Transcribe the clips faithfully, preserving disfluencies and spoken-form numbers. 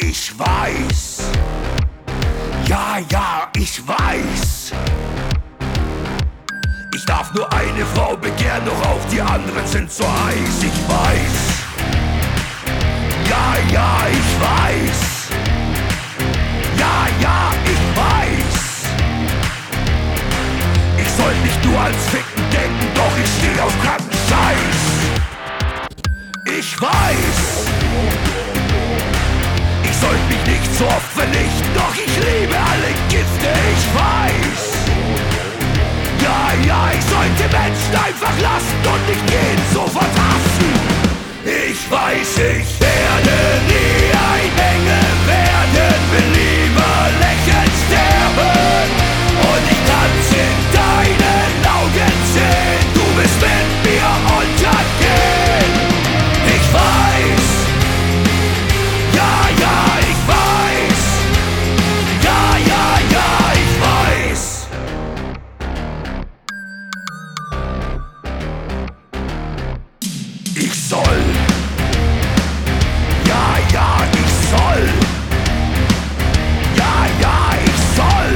ich weiß. Ja, ja, ich weiß. Ich darf nur eine Frau begehren, doch auch die anderen sind so heiß. Ich weiß. Ja, ja, ich weiß. Ja, ja, ich weiß. Ich soll nicht nur ans Ficken denken, doch ich steh auf kranken Scheiß. Ich weiß. Ich sollte mich nicht so oft vernichten, doch ich liebe alle Gifte, ich weiß. Ja, ja, ich sollte Menschen einfach lassen und nicht jeden sofort hassen. Ich weiß, ich werde nie ein Engel werden, will lieber lächelnd sterben. Und ich kann's in deinen Augen sehen, du bist mit mir untergehen. Ich weiß. Ja, ja, ich weiß. Ja, ja, ja, ich weiß. Ich soll. Ja, ja, ich soll. Ja, ja, ich soll.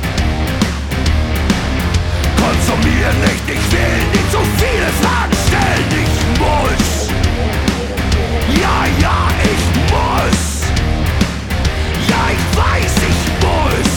Konsumieren nicht, ich will nicht so viele Fragen stellen. Ich muss. Ja, ja, ich muss. Ja, ich weiß, ich muss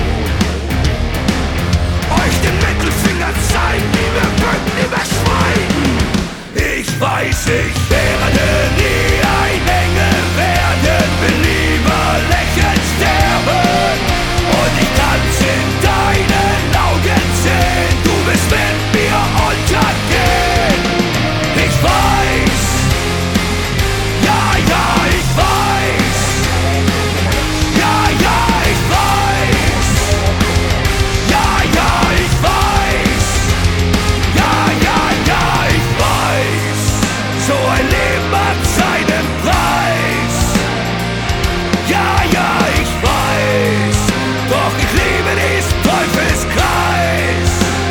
euch den Mittelfinger zeigen, nie mehr böcken, nie mehr schweigen. Ich weiß, ich werde nie ein Engel werden, will lieber lächelnd sterben. Und ich kann's in deinen Augen sehen, du bist mit mir untergehen. Ich weiß. Ja, ja, ich weiß. Ja, ja, ich weiß. Ja, ja, ich weiß. Ja, ja, ja, ich weiß. So ein Leben hat seinen Preis. Ja, ja, ich weiß. Doch ich liebe diesen Teufelskreis.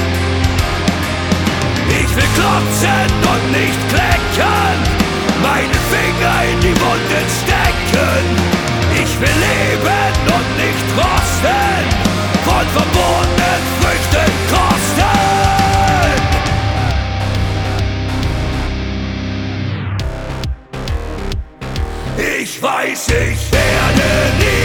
Ich will klotzen und nicht kleckern, meine Finger in die Wunden stecken. Ich will leben und nicht rosten, von verbotenen Früchten kosten. Ich weiß, ich werde nie